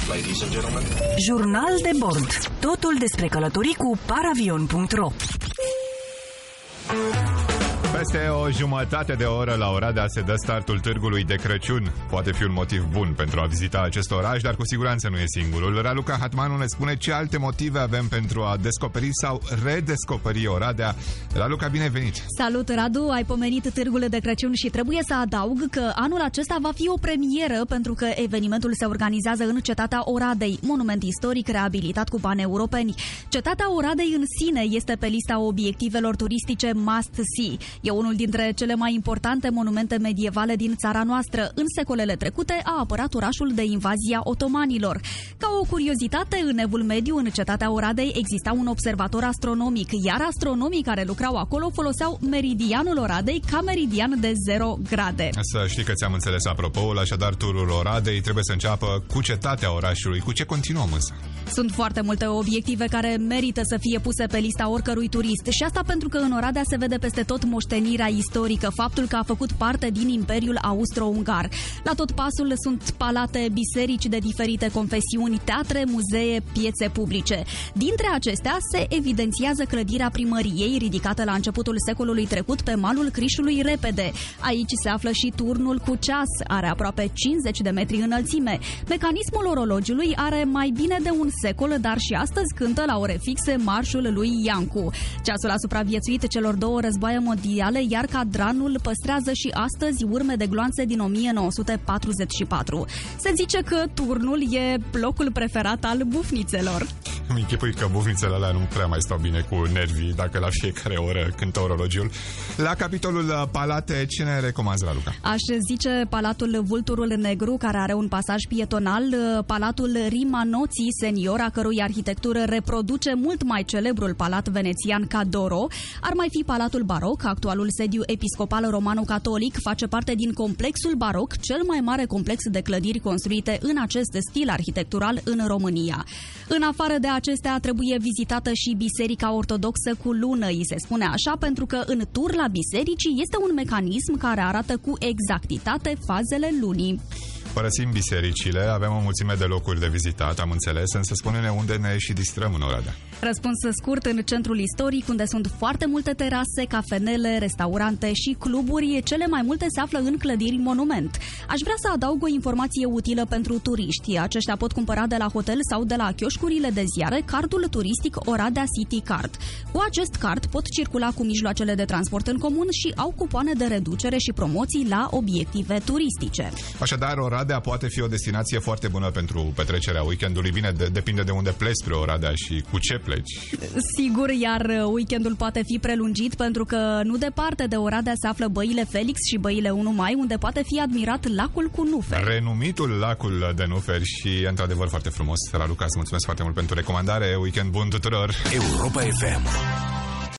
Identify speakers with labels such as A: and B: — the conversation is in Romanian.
A: Ladies and gentlemen.
B: Jurnal de bord. Totul despre călătorii cu paravion.ro.
C: Peste o jumătate de oră la Oradea se dă startul târgului de Crăciun. Poate fi un motiv bun pentru a vizita acest oraș, dar cu siguranță nu e singurul. Raluca Hatmanu ne spune ce alte motive avem pentru a descoperi sau redescoperi Oradea. Raluca, bine venit!
D: Salut, Radu! Ai pomenit târgul de Crăciun și trebuie să adaug că anul acesta va fi o premieră pentru că evenimentul se organizează în Cetatea Oradei, monument istoric reabilitat cu bani europeni. Cetatea Oradei în sine este pe lista obiectivelor turistice must see. E unul dintre cele mai importante monumente medievale din țara noastră. În secolele trecute a apărat orașul de invazia otomanilor. Ca o curiozitate, în Evul Mediu, în Cetatea Oradei, exista un observator astronomic, iar astronomii care lucrau acolo foloseau meridianul Oradei ca meridian de 0 grade.
C: Să știi că ți-am înțeles apropoul, așadar turul Oradei trebuie să înceapă cu cetatea orașului. Cu ce continuăm însă?
D: Sunt foarte multe obiective care merită să fie puse pe lista oricărui turist și asta pentru că în Oradea se vede peste tot moștenirea istorică, faptul că a făcut parte din Imperiul Austro-Ungar. La tot pasul sunt palate, biserici de diferite confesiuni, teatre, muzee, piețe publice. Dintre acestea se evidențiază clădirea primăriei, ridicată la începutul secolului trecut pe malul Crișului Repede. Aici se află și turnul cu ceas, are aproape 50 de metri înălțime. Mecanismul orologiului are mai bine de un secol, dar și astăzi cântă la ore fixe marșul lui Iancu. Ceasul a supraviețuit celor două războaie mondiale, iar cadranul păstrează și astăzi urme de gloanțe din 1944. Se zice că turnul e locul preferat al bufnițelor.
C: Îmi închipui că bufnițele alea nu prea mai stau bine cu nervii dacă la fiecare oră cântă orologiul. La capitolul palate, ce ne recomanzi, Raluca?
D: Aș zice Palatul Vulturul Negru, care are un pasaj pietonal, Palatul Rimanoții Senior, a cărui arhitectură reproduce mult mai celebrul palat venețian Cadoro. Ar mai fi Palatul Baroc, actualul sediu episcopal romano-catolic, face parte din complexul baroc, cel mai mare complex de clădiri construite în acest stil arhitectural în România. În afară de acestea, trebuie vizitată și Biserica Ortodoxă cu lună, îi se spune așa, pentru că în tur la biserici este un mecanism care arată cu exactitate fazele lunii.
C: Părăsim bisericile, avem o mulțime de locuri de vizitat, am înțeles, însă spune-ne unde ne și distrăm în Oradea.
D: Răspuns scurt: în centrul istoric, unde sunt foarte multe terase, cafenele, restaurante și cluburi, cele mai multe se află în clădiri monument. Aș vrea să adaug o informație utilă pentru turiști. Aceștia pot cumpăra de la hotel sau de la chioșcurile de ziare cardul turistic Oradea City Card. Cu acest card pot circula cu mijloacele de transport în comun și au cupoane de reducere și promoții la obiective turistice.
C: Așadar, Oradea poate fi o destinație foarte bună pentru petrecerea weekendului. Bine, depinde de unde pleci spre Oradea și cu ce pleci.
D: Sigur, iar weekendul poate fi prelungit pentru că nu departe de Oradea se află băile Felix și băile 1 Mai, unde poate fi admirat lacul cu nuferi.
C: Renumitul lacul de nuferi și e într-adevăr foarte frumos. Raluca, îți mulțumesc foarte mult pentru recomandare. Weekend bun tuturor!
A: Europa FM.